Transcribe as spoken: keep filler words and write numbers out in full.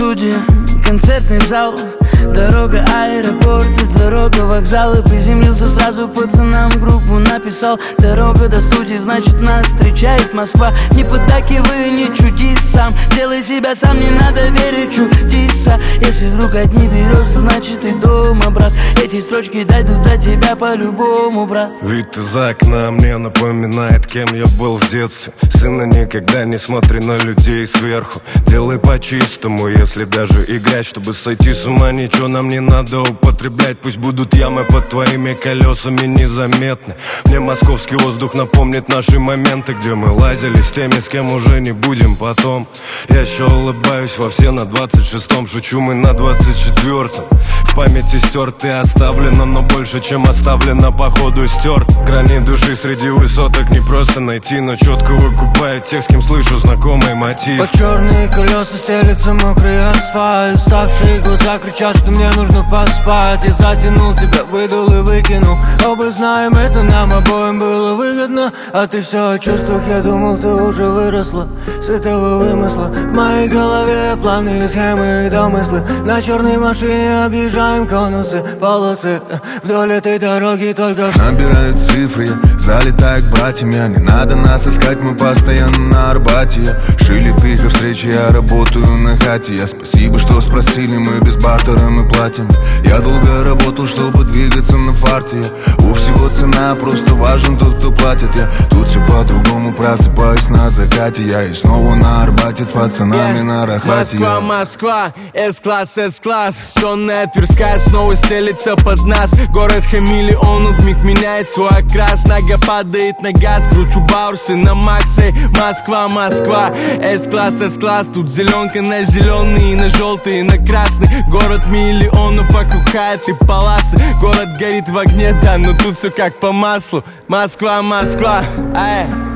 студия, концертный зал, дорога аэропорт и дорога вокзал. И приземлился сразу пацанам, группу написал. Дорога до студии, значит нас встречает Москва. Не поддакивай, не чуди сам, делай себя сам, не надо верить чудеса. Если вдруг одни берешь, значит ты дома, брат. Эти строчки дойдут до тебя по-любому, брат. Вид из окна мне напоминает, кем я был в детстве. Сына, никогда не смотри на людей сверху. Делай по-чистому, если даже играть, чтобы сойти с ума. Ничего нам не надо употреблять. Пусть будут ямы под твоими колесами незаметны. Мне московский воздух напомнит наши моменты, где мы лазили с теми, с кем уже не будем потом. Я еще улыбаюсь во все на двадцать шестом. Шучу, мы на двадцать четвёртом. В памяти стерт и оставлено, но больше, чем оставлено, походу стерт. Грани души среди высоток не просто найти, но четко выкупают тех, с кем слышу знакомый мотив. Под черные колеса стелится мокрый асфальт. Уставшие глаза кричат, что мне нужно поспать. Я затянул тебя, выдул и выкинул. Оба знаем, это нам обоим было выгодно. А ты все о чувствах, я думал, ты уже выросла с этого вымысла. В моей голове планы, схемы и домыслы. На черной машине объезжаем конусы, полосы. Вдоль этой дороги только набирают цифры, я залетаю к братьям. Не надо нас искать, мы постоянно на Арбате. Я шили тыкры встречи, я работаю на хате. Я спасибо, что спросили, мы без бартера мы платим. Я долго работал, чтобы двигаться на фарте. У всего цена, просто важен тот, кто платит. Я тут все по-другому, просыпаюсь на закате. Я и снова на Арбате с пацанами yeah. на Рахате. Москва, Москва, С-класс, С-класс. Сонная Тверская снова стелится под нас. Город хамелеонов вмиг меняет свой окрас. Нога падает на газ, кручу баурсы на максе. Москва, Москва, С-класс, С-класс. Тут зеленка на зеленый, на желтый, и на красный. Город миллионов вокруг хайт и паласы. Город горит в огне, да, но тут все как по маслу. Москва, Москва, ай.